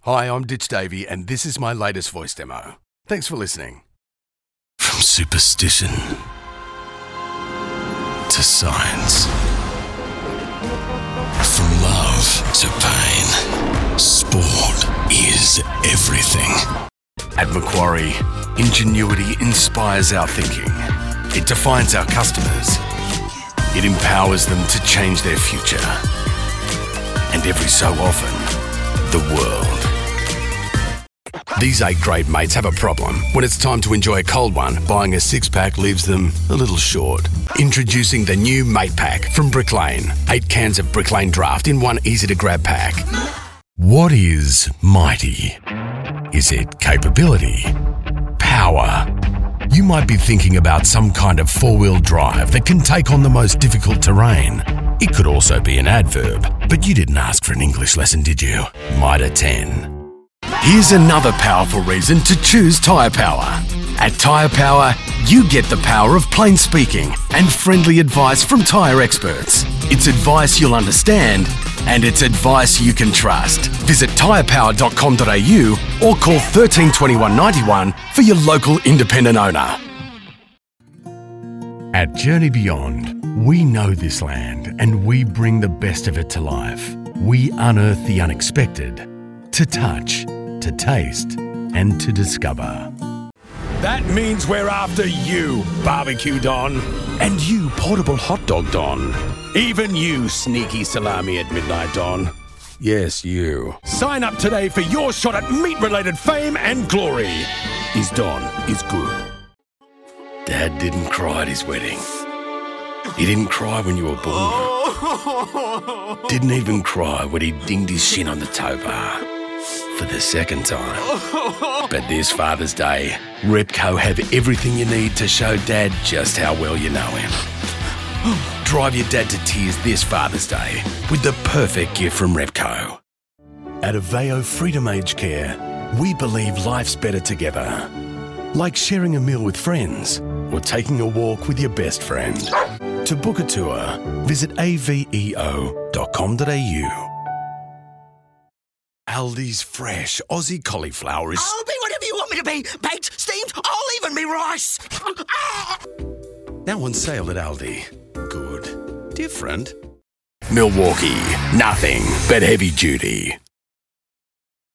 Hi, I'm Ditch Davey, and this is my latest voice demo. Thanks for listening. From superstition to science, from love to pain, sport is everything. At Macquarie, ingenuity inspires our thinking. It defines our customers. It empowers them to change their future. And every so often, the world. These 8 great mates have a problem. When it's time to enjoy a cold one, buying a 6-pack leaves them a little short. Introducing the new Mate Pack from Brick Lane. 8 cans of Brick Lane Draft in one easy-to-grab pack. What is mighty? Is it capability? Power? You might be thinking about some kind of 4-wheel drive that can take on the most difficult terrain. It could also be an adverb, but you didn't ask for an English lesson, did you? Mitre 10. Here's another powerful reason to choose Tyre Power. At Tyre Power, you get the power of plain speaking and friendly advice from tyre experts. It's advice you'll understand, and it's advice you can trust. Visit tyrepower.com.au or call 13 21 91 for your local independent owner. At Journey Beyond, we know this land and we bring the best of it to life. We unearth the unexpected, to touch, to taste, and to discover. That means we're after you, Barbecue Don. And you, Portable Hot Dog Don. Even you, Sneaky Salami at Midnight Don. Yes, you. Sign up today for your shot at meat-related fame and glory. His Don is good. Dad didn't cry at his wedding. He didn't cry when you were born. Didn't even cry when he dinged his shin on the tow bar. For the second time. But this Father's Day, Repco have everything you need to show Dad just how well you know him. Drive your dad to tears this Father's Day with the perfect gift from Repco. At Aveo Freedom Aged Care, we believe life's better together. Like sharing a meal with friends or taking a walk with your best friend. To book a tour, visit aveo.com.au. Aldi's fresh Aussie cauliflower is... I'll be whatever you want me to be. Baked, steamed, I'll even be rice. Now on sale at Aldi. Good. Different. Milwaukee. Nothing but heavy duty.